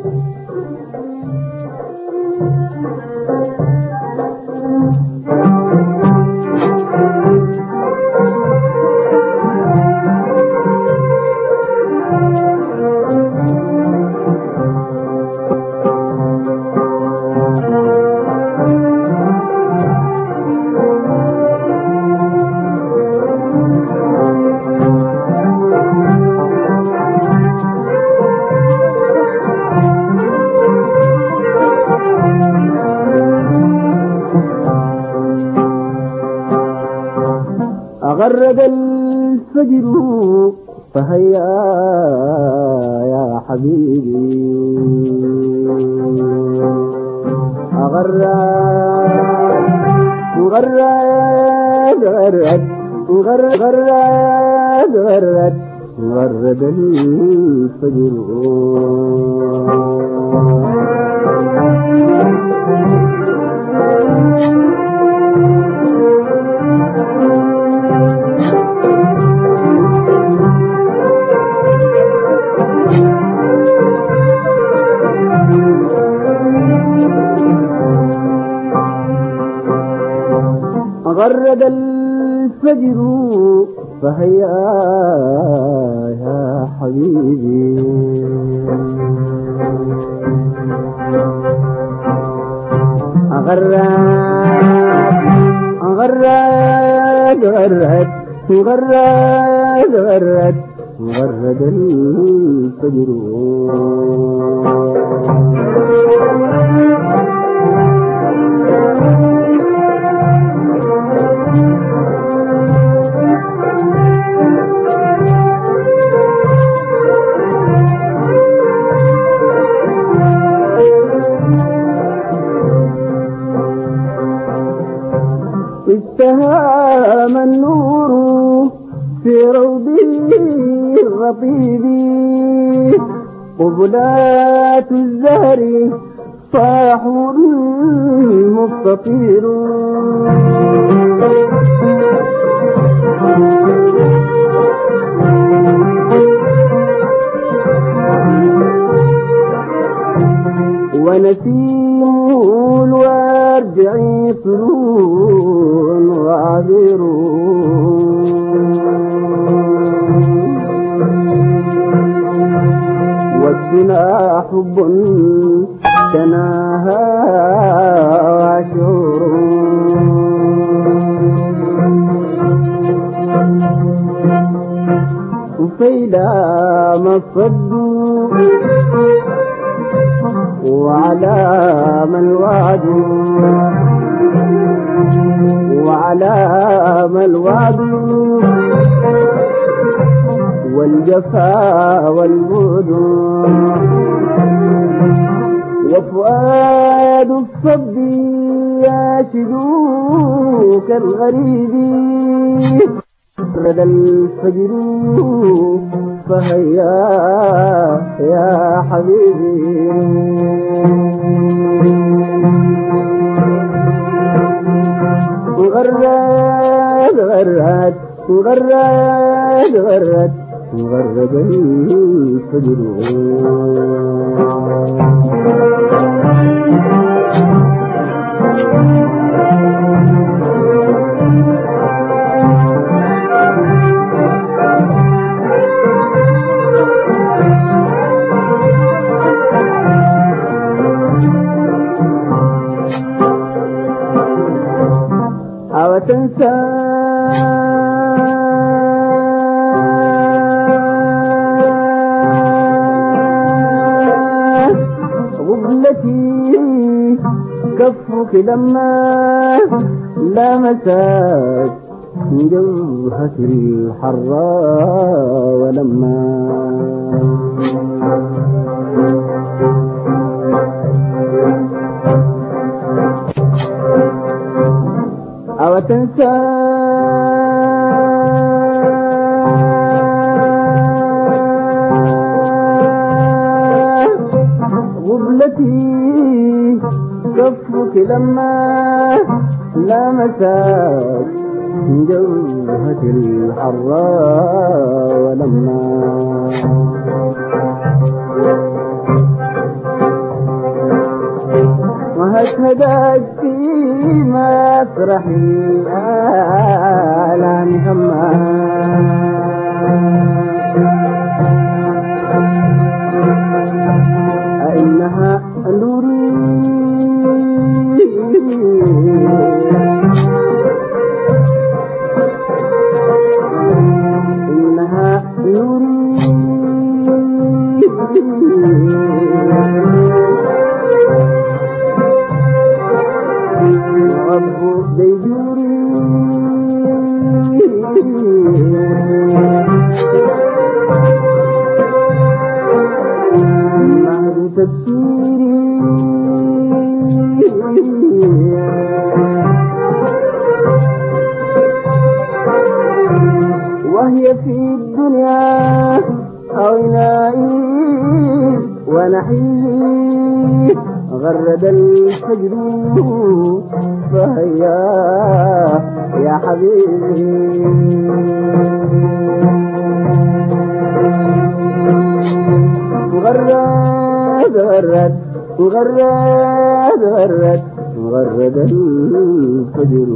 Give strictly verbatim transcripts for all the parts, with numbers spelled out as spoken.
غرد الفجر فهيا يا حبيبي أغرد غرد غرد غرد غرد غرد غرد الفجر غرد الفجر فهيا يا حبيبي غرد غرد غرد غرد غرد غرد الفجر اتهام النور في روضه الرطيب قبلات الزهر صاحوا المستطير ونسيمه الورد عطر وعبير والدنا حب تناهى وعشور وفيدا مصد وعلى ما الوعد وعلى ما الوعد والجفا والبعد وفؤاد الصب ياشد كالغريب رد الفجر فهيا يا حبيبي غرد غرد غرد غرد غرد الفجر أو تنسى غبلتي كفك لما لمست جوهة الحراء ولما أو تنسى غبلتي كفك لما لمست جوهة الحراء ولما شاهدت في مسرحي آلام همام إنها نوري إنها نوري رب ديجوري مهد تبصيري وهي في الدنيا عينائي ونحيي غرد الفجر فهيا يا حبيبي غرد غرد غرد غرد غرد الفجر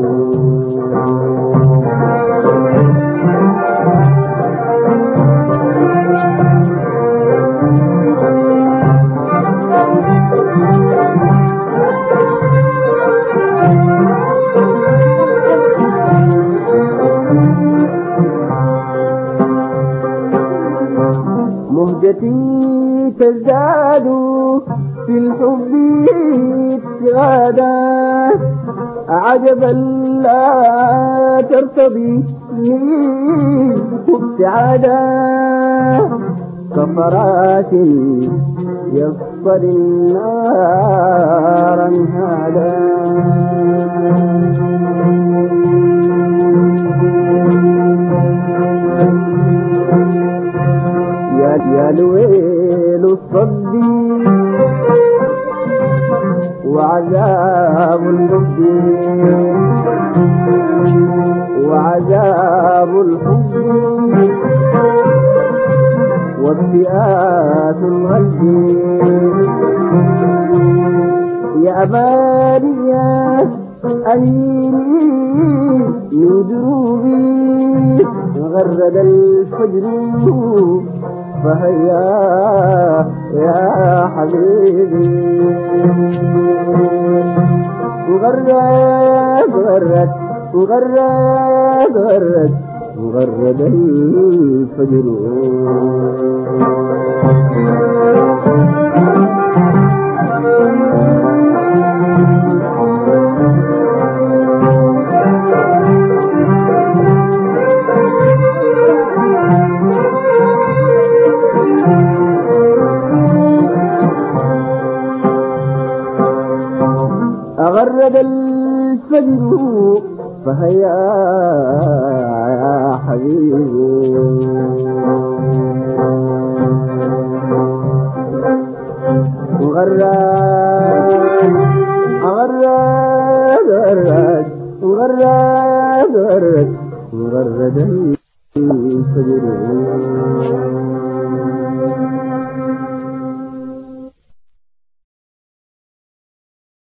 مهجتي تزداد في الحب ابتغادا عجبا لا ترتضي منه ابتعادا كفرات يصطل النار انهادا يا الويل الصدي وعذاب الحب وعذاب الحب وابتئات الغلب يا أماني يا أميري من دروبي غرد الفجر فهيا يا حبيبي غرد غرد غرد غرد غرد الفجر غرد الفجر فهيا يا حبيبي غرد غرد غرد غرد غرد غرد الفجر